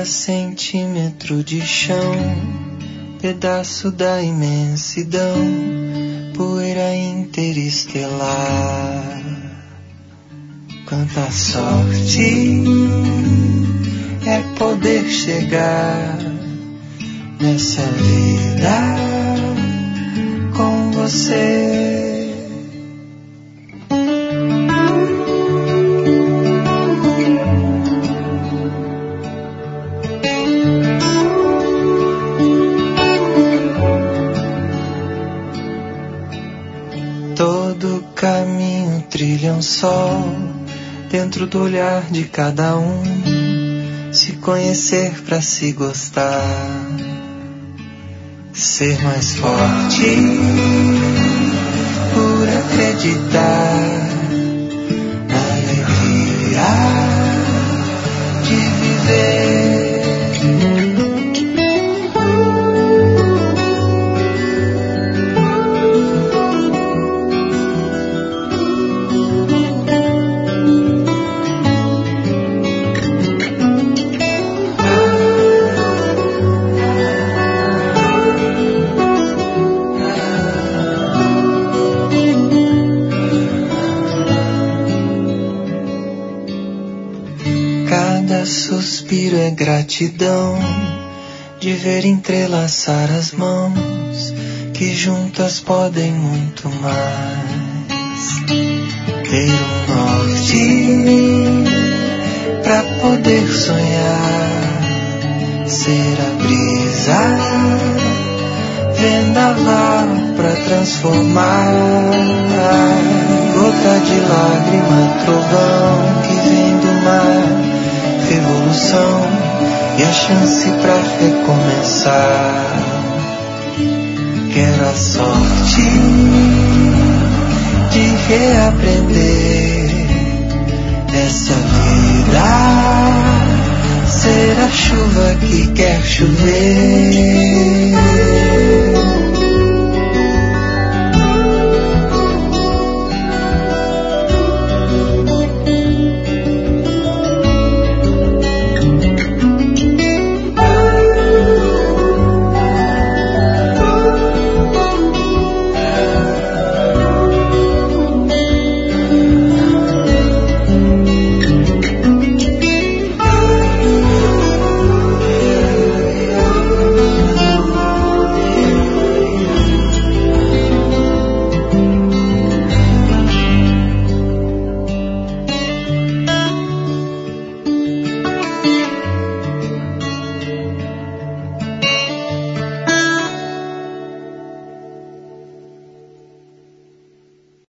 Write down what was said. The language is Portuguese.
Cada centímetro de chão, pedaço da imensidão, poeira interestelar. Quanta sorte é poder chegar nessa vida com você. Todo caminho trilha um sol, dentro do olhar de cada um, se conhecer pra se gostar, ser mais forte por acreditar na alegria de viver. Suspiro é gratidão de ver entrelaçar as mãos que juntas podem muito mais. Ter um norte pra poder sonhar, ser a brisa, vendaval pra transformar, gota de lágrima, trovão que vem do mar, revolução e a chance pra recomeçar. Quero a sorte de reaprender essa vida, ser a chuva que quer chover.